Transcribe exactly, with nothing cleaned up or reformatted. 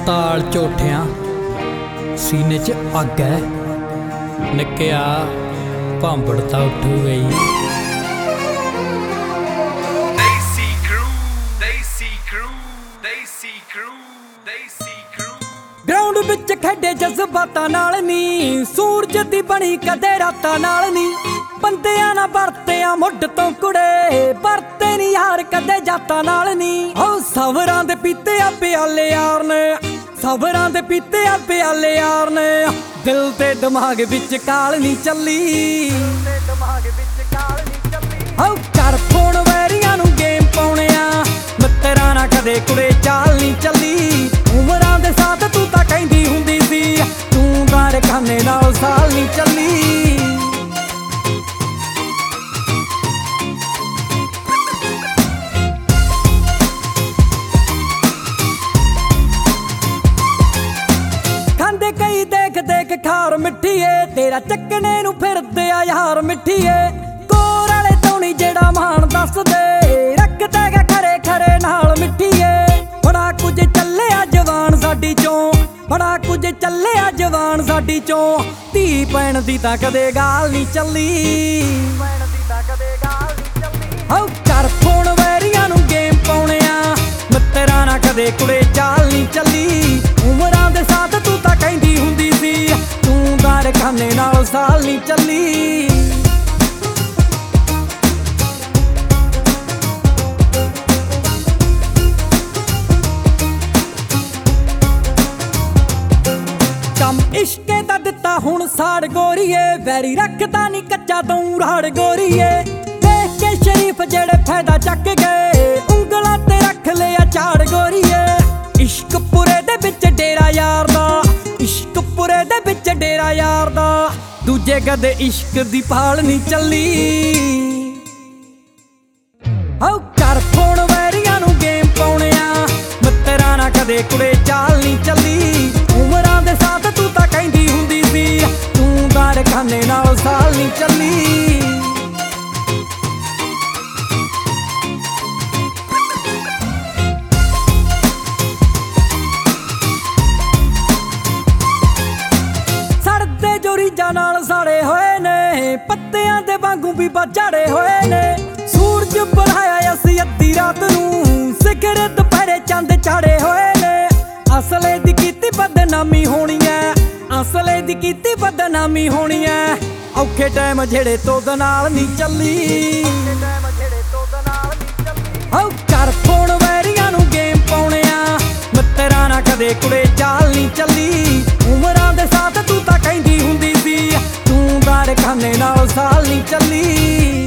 ਪਤਾਲ ਝੋਠਿਆਂ ਸੀਨੇ 'ਚ ਅੱਗ ਹੈ ਨਿੱਕਿਆ ਭਾਂਬੜ ਤਾਂ ਉੱਠ ਗਈ। ਗਰਾਊਂਡ ਵਿੱਚ ਖੇਡੇ ਜਜ਼ਬਾਤਾਂ ਨਾਲ ਨੀ, ਸੂਰਜ ਦੀ ਬਣੀ ਕਦੇ ਰਾਤਾਂ ਨਾਲ ਨੀ। ਬੰਦਿਆਂ ਨਾਲ ਵਰਤਿਆ ਮੁੱਢ ਤੋਂ ਕੁੜੇ, ਵਰਤੇ ਨੀ ਯਾਰ ਕਦੇ ਜਾਤਾਂ ਨਾਲ ਨੀ। ਹੋ ਸਵਰਾਂ ਦੇ ਪੀਤੇ ਆ ਪਿਆਲੇ ਯਾਰ ਨੇ, ਸਬਰਾਂ ਦੇ ਪੀਤੇ ਆ ਪਿਆਲੇ ਯਾਰ ਨੇ। ਦਿਲ ਤੇ ਦਿਮਾਗ ਵਿੱਚ ਕਾਲ ਨੀ ਚੱਲੀ, ਹੋ ਕਰ ਫੋਨ ਵੈਰੀਆਂ ਨੂੰ ਗੇਮ ਪਾਉਣਿਆ, ਮਿੱਤਰਾਂ ਨਾਲ ਕਦੇ ਕੁੜੇ ਚਾਲ ਨੀ ਚੱਲੀ। ਉਮਰਾਂ ਦੇ ਸਾਥ ਤੂੰ ਤਾਂ ਕਹਿੰਦੀ ਹੁੰਦੀ ਸੀ, ਤੂੰ ਬਾਰ ਖਾਨੇ ਨਾਲ ਸਾਲ ਨੀ ਚੱਲੀ। ਖਾਂਦੇ ਕਈ ਦੇਖ ਦੇਖ ਖਾਰ ਮਿੱਠੀਏ, ਤੇਰਾ ਚੱਕਣੇ ਨੂੰ ਫਿਰਦੇ ਆ ਯਾਰ ਮਿੱਠੀਏ। ਕੋਰ ਵਾਲੇ ਤੋਂ ਨੀ ਜਿਹੜਾ ਮਾਣ ਦੱਸਦੇ, ਰੱਖਦੇ ਗਾ ਖਰੇ ਖਰੇ ਨਾਲ ਮਿੱਠੀਏ। ਬੜਾ ਕੁਝ ਚੱਲਿਆ ਜਵਾਨ ਸਾਡੀ ਚੋਂ, ਬੜਾ ਕੁਝ ਚੱਲਿਆ ਜਵਾਨ ਸਾਡੀ ਚੋਂ। ਧੀ ਭੈਣ ਦੀ ਤਾਂ ਕਦੇ ਗਾਲ ਨੀ ਚੱਲੀ, ਹੋ ਕਰ ਫੋਨ ਵੈਰੀਆਂ ਨੂੰ ਗੇਮ ਪਾਉਣਿਆ, ਮਿੱਤਰਾਂ ਨਾਲ ਕਦੇ ਕੁੜੇ ਚਾਲ ਨੀ ਚੱਲੀ। ਉਮਰਾਂ ਦੇ ਸਾਥ ਤੂੰ ਤਾਂ ਕਹਿੰਦੀ ਹੁੰਦੀ ਸੀ, ਤੂੰ ਬਾਰ ਖਾਨੇ ਨਾਲ ਸਾਲ ਨੀ ਚੱਲੀ। ਕੰਮ ਇਸ਼ਕੇ ਦਾ ਦਿੱਤਾ ਹੁਣ ਸਾੜ ਗੋਰੀਏ, ਵੈਰੀ ਰੱਖਦਾ ਨੀ ਕੱਚਾ ਤੂੰ ਰਾੜ ਗੋਰੀਏ। ਦੇਖ ਕੇ ਸ਼ਰੀਫ ਜਿਹੜੇ ਫਾਇਦਾ ਚੱਕ ਗਏ, ਉਂਗਲਾਂ ਤੇ ਰੱਖ ਲਿਆ ਝਾੜ ਗੋਰੀਏ। ਇਸ਼ਕ ਪੁਰੇ ਦੇ ਵਿੱਚ ਡੇਰਾ ਯਾਰ ਦਾ, ਇਸ਼ਕ ਪੁਰੇ ਦੇ ਵਿੱਚ ਡੇਰਾ ਯਾਰ ਦਾ। ਦੂਜੇ ਕਦੇ ਇਸ਼ਕ ਦੀ ਭਾਲ ਨੀ ਚੱਲੀ, ਹੋ ਕਰ ਫੋਨ ਵੈਰੀਆਂ ਨੂੰ ਗੇਮ ਪਾਉਣਿਆ, ਮਿੱਤਰਾਂ ਨਾਲ ਕਦੇ ਕੁੜੇ ਚਾਲ ਨੀ ਚੱਲੀ। ਉਮਰਾਂ ਦੇ ਸਾਥ ਤੂੰ ਤਾਂ ਕਹਿੰਦੀ ਹੁੰਦੀ ਸੀ, ਤੂੰ ਬਾਰ ਖਾਨੇ ਨਾਲ ਸਾਲ ਨੀ ਚੱਲੀ। ਸੜਦੇ ਜੋ ਰੀਜਾਂ ਨਾਲ ਸਾੜੇ ਹੋਏ ਨੇ, ਪੱਤਿਆਂ ਦੇ ਵਾਂਗੂ ਵੀ ਬਾਝੜੇ ਹੋਏ ਨੇ। ਸੂਰਜ ਬਣਾਇਆ ਅਸੀਂ ਅੱਧੀ ਰਾਤ ਨੂੰ, ਸਿਖਰ ਦੁਪਹਿਰੇ ਚੰਦ ਚਾੜੇ ਹੋਏ ਨੇ। ਅਸਲੇ ਦੀ ਕੀਤੀ ਬਦਨਾਮੀ ਹੋਣੀ ਐ, ਅਸਲੇ ਦੀ ਕੀਤੀ ਬਦਨਾਮੀ ਹੋਣੀ ਐ। ਔਖੇ ਟਾਈਮ ਜਿਹੜੇ ਤੋਦ ਨਾਲ ਨੀ ਚੱਲੀ, ਹੋ ਕਰ ਫੋਨ ਵੈਰੀਆਂ ਨੂੰ ਗੇਮ ਪਾਉਣਿਆ, ਮਿੱਤਰਾਂ ਨਾਲ ਕਦੇ ਕੁੜੇ ਚਾਲ ਨੀ ਚੱਲੀ। ਉਮਰਾਂ ਦੇ ਸਾਥ ਤੂੰ ਤਾਂ ਕਹਿੰਦੀ ਹੁੰਦੀ ਸੀ, ਤੂੰ ਬਾਰ ਖਾਨੇ ਨਾਲ ਸਾਲ ਨੀ ਚੱਲੀ।